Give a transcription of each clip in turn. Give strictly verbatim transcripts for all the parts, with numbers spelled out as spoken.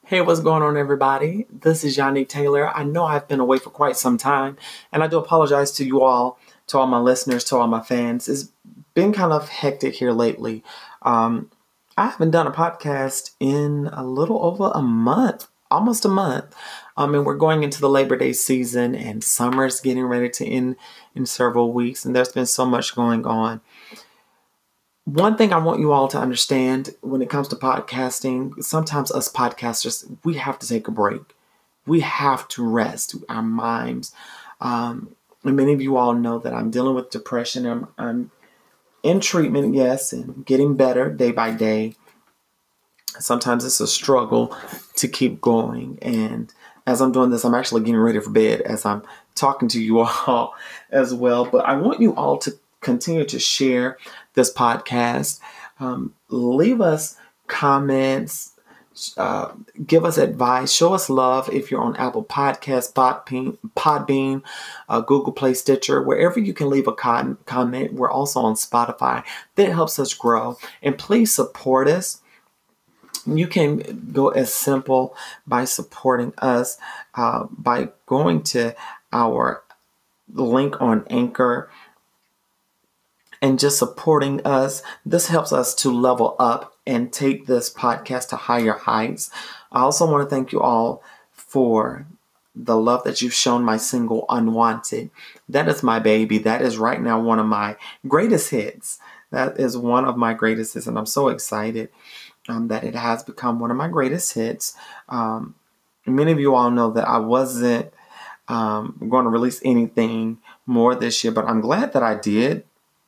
Hey, what's going on, everybody? This is Yannick Taylor. I know I've been away for quite some time, and I do apologize to you all, to all my listeners, to all my fans. It's been kind of hectic here lately. Um, I haven't done a podcast in a little over a month, almost a month. Um, and we're going into the Labor Day season, and summer's getting ready to end in several weeks, and there's been so much going on. One thing I want you all to understand when it comes to podcasting, sometimes us podcasters, we have to take a break. We have to rest our minds. Um, and many of you all know that I'm dealing with depression. I'm, I'm in treatment, yes, and getting better day by day. Sometimes it's a struggle to keep going. And as I'm doing this, I'm actually getting ready for bed as I'm talking to you all as well. But I want you all to continue to share this podcast. Um, leave us comments, uh, give us advice, show us love if you're on Apple Podcasts, Podbean, Podbean uh, Google Play, Stitcher, wherever you can leave a con- comment. We're also on Spotify. That helps us grow. And please support us. You can go as simple by supporting us uh, by going to our link on Anchor and just supporting us. This helps us to level up and take this podcast to higher heights. I also want to thank you all for the love that you've shown my single Unwanted. That is my baby. That is right now one of my greatest hits. That is one of my greatest hits, and I'm so excited um, that it has become one of my greatest hits. Um, many of you all know that I wasn't um, going to release anything more this year, but I'm glad that I did.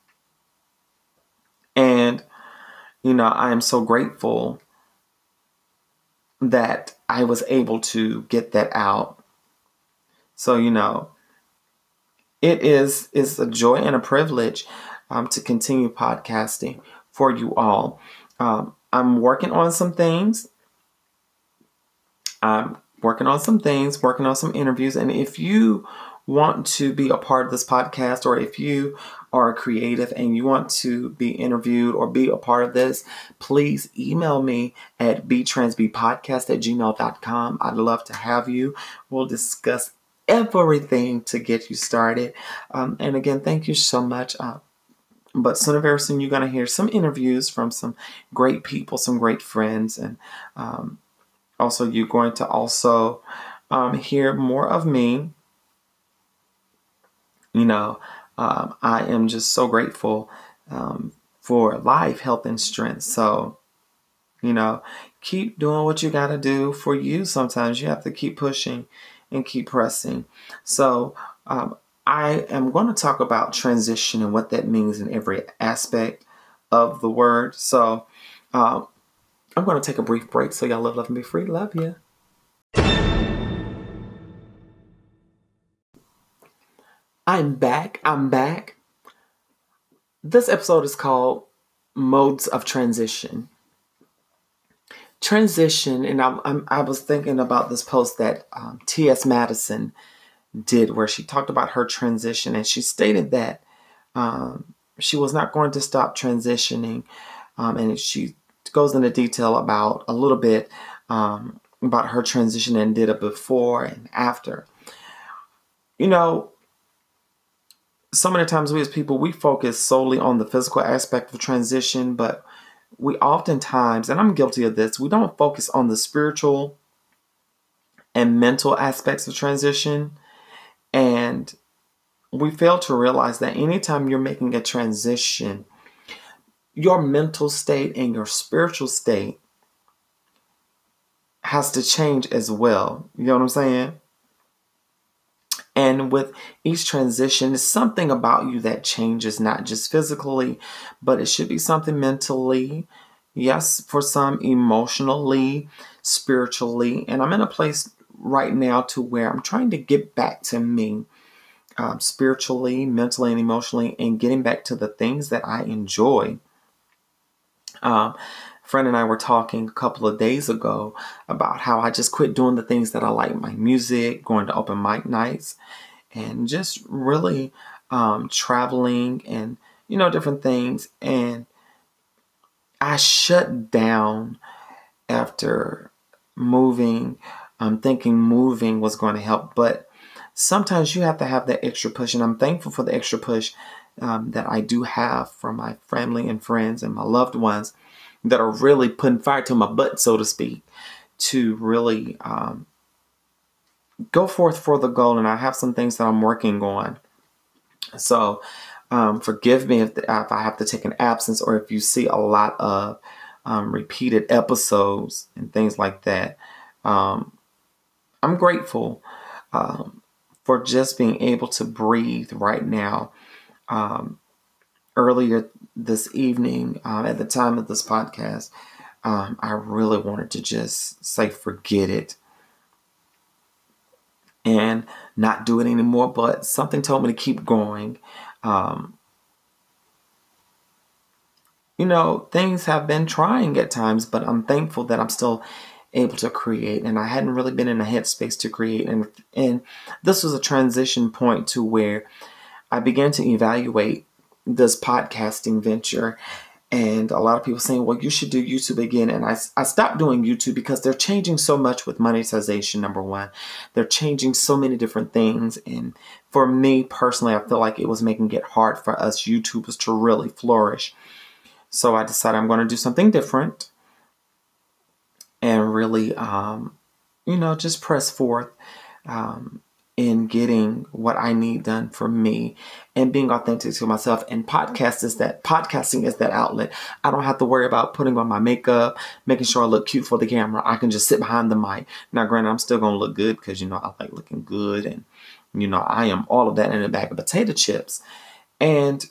And, you know, I am so grateful that I was able to get that out. So, you know, it is is a joy and a privilege um, to continue podcasting for you all. Um, I'm working on some things. I'm working on some things, working on some interviews. And if you want to be a part of this podcast, or if you are a creative and you want to be interviewed or be a part of this, please email me at b transb podcast at gmail dot com. I'd love to have you. We'll discuss everything to get you started. Um, and again, thank you so much. Uh, but soon, very soon, you're going to hear some interviews from some great people, some great friends. And um, also, you're going to also um, hear more of me. You know, um, I am just so grateful um, for life, health, and strength. So, you know, keep doing what you got to do for you. Sometimes you have to keep pushing and keep pressing. So, um, I am going to talk about transition and what that means in every aspect of the word. So, um, I'm going to take a brief break. So, y'all love, love, and be free. Love you. I'm back. I'm back. This episode is called Modes of Transition. Transition, and I'm, I'm, I was thinking about this post that um, T S Madison did where she talked about her transition, and she stated that um, she was not going to stop transitioning, um, and she goes into detail about a little bit um, about her transition and did it before and after. You know, so many times we as people, we focus solely on the physical aspect of transition, but we oftentimes, and I'm guilty of this, we don't focus on the spiritual and mental aspects of transition. And we fail to realize that anytime you're making a transition, your mental state and your spiritual state has to change as well. You know what I'm saying? And with each transition, it's something about you that changes, not just physically, but it should be something mentally. Yes, for some emotionally, spiritually. And I'm in a place right now to where I'm trying to get back to me um, spiritually, mentally, and emotionally, and getting back to the things that I enjoy. Um, a friend and I were talking a couple of days ago about how I just quit doing the things that I like, my music, going to open mic nights, and just really um, traveling and, you know, different things. And I shut down after moving, um, thinking moving was going to help. But sometimes you have to have that extra push. And I'm thankful for the extra push um, that I do have from my family and friends and my loved ones that are really putting fire to my butt, so to speak, to really um, go forth for the goal. And I have some things that I'm working on. So um, forgive me if, the, if I have to take an absence, or if you see a lot of um, repeated episodes and things like that. Um, I'm grateful um, for just being able to breathe right now. Um, earlier this evening, um, at the time of this podcast, um, I really wanted to just say forget it and not do it anymore, but something told me to keep going. Um, you know, things have been trying at times, but I'm thankful that I'm still able to create, and I hadn't really been in a headspace to create. And, and this was a transition point to where I began to evaluate this podcasting venture. And a lot of people saying, well, you should do YouTube again. And I, I stopped doing YouTube because they're changing so much with monetization, number one. They're changing so many different things. And for me personally, I feel like it was making it hard for us YouTubers to really flourish. So I decided I'm going to do something different and really, um, you know, just press forth um, in getting what I need done for me and being authentic to myself. And podcast is that podcasting is that outlet. I don't have to worry about putting on my makeup, making sure I look cute for the camera. I can just sit behind the mic. Now, granted, I'm still going to look good because, you know, I like looking good. And, you know, I am all of that in a bag of potato chips. And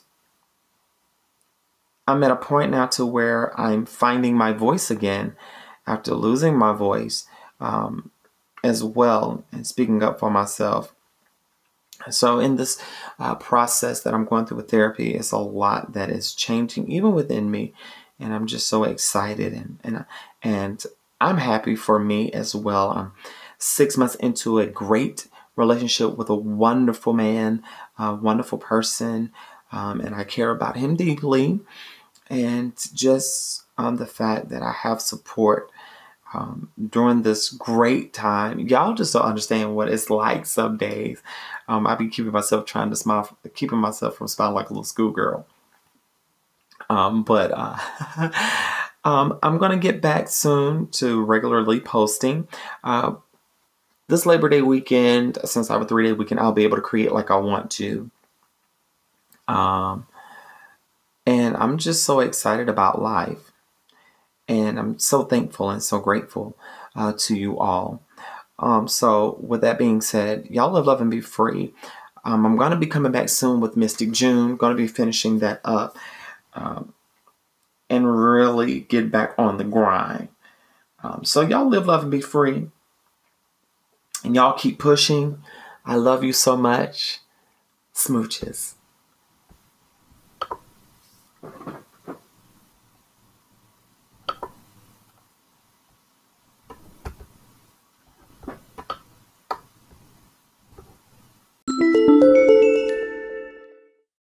I'm at a point now to where I'm finding my voice again after losing my voice um, as well, and speaking up for myself. So in this uh, process that I'm going through with therapy, it's a lot that is changing even within me. And I'm just so excited, and and, and I'm happy for me as well. I'm six months into a great relationship with a wonderful man, a wonderful person, um, and I care about him deeply. And just um, the fact that I have support um, during this great time. Y'all just don't understand what it's like some days. Um, I be keeping myself trying to smile, keeping myself from smiling like a little schoolgirl. Um, but uh, um, I'm going to get back soon to regularly posting. Uh, this Labor Day weekend, since I have a three-day weekend, I'll be able to create like I want to. Um, and I'm just so excited about life. And I'm so thankful and so grateful uh, to you all. Um, so with that being said, y'all live, love, and be free. Um, I'm going to be coming back soon with Mystic June. Going to be finishing that up um, and really get back on the grind. Um, so y'all live, love, and be free. And y'all keep pushing. I love you so much. Smooches.